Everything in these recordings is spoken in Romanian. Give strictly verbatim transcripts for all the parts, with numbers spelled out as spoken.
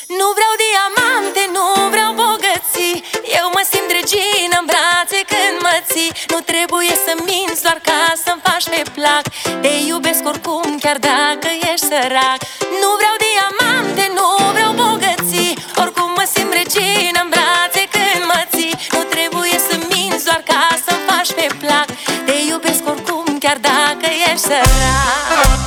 Nu vreau diamante, nu vreau bogății. Eu mă simt regină în brațe când mă ții. Nu trebuie să minți doar ca să-mi faci pe plac. Te iubesc oricum, chiar dacă ești sărac. Nu vreau diamante, nu vreau bogății. Oricum mă simt regină în brațe când mă ții. Nu trebuie să minți doar ca să-mi faci pe plac. Te iubesc oricum, chiar dacă ești sărac.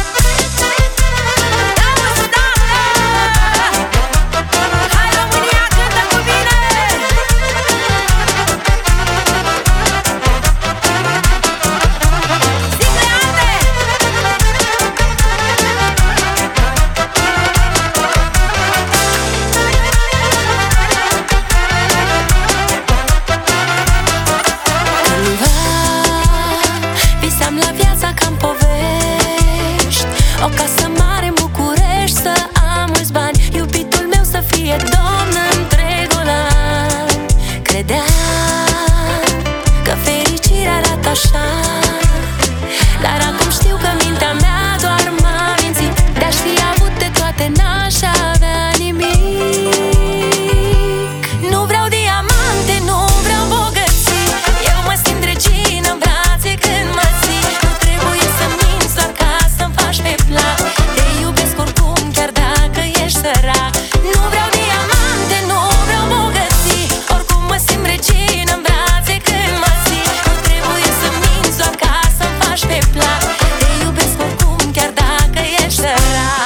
O casă mare în București, să am mulți bani, iubitul meu să fie domn întregul an. Credeam că fericirea arată așa, dar acum știu că mintea mea doar m-a mințit. De-aș fi avut de toate, n-aș avea nimic. Nu vreau diamante, nu vreau bogății. Eu mă simt regină în brațe când mă ții. Nu trebuie să minți doar ca să-mi faci pe plac. Te iubesc oricum, chiar dacă ești sărac. Nu vreau diamante, nu vreau bogății. Oricum mă simt regină în brațe când mă ții. Nu trebuie să minți doar ca să-mi faci pe plac. Te iubesc oricum, chiar dacă ești sărac.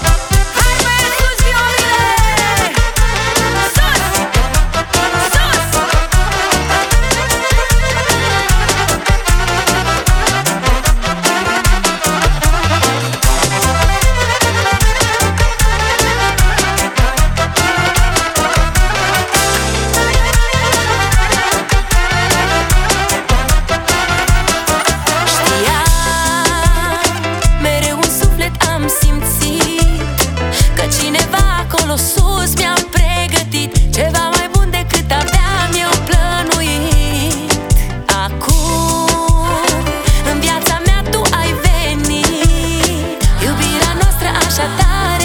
Sus mi-a pregătit ceva mai bun decât aveam eu plănuit. Acum în viața mea tu ai venit, iubirea noastră așa tare